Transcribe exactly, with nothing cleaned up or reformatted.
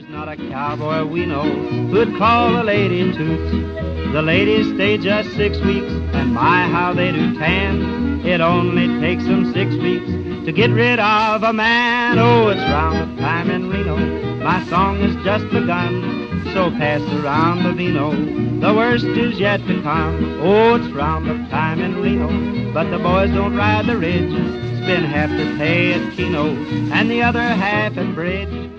not a cowboy we know who'd call a lady toots. The ladies stay just six weeks, and my how they do tan. It only takes them six weeks to get rid of a man. Oh, it's round-up time in Reno, my song has just begun, so pass around the vino, the worst is yet to come. Oh, it's round-up time in Reno, but the boys don't ride the ridge, spend half the pay at Keno and the other half at bridge.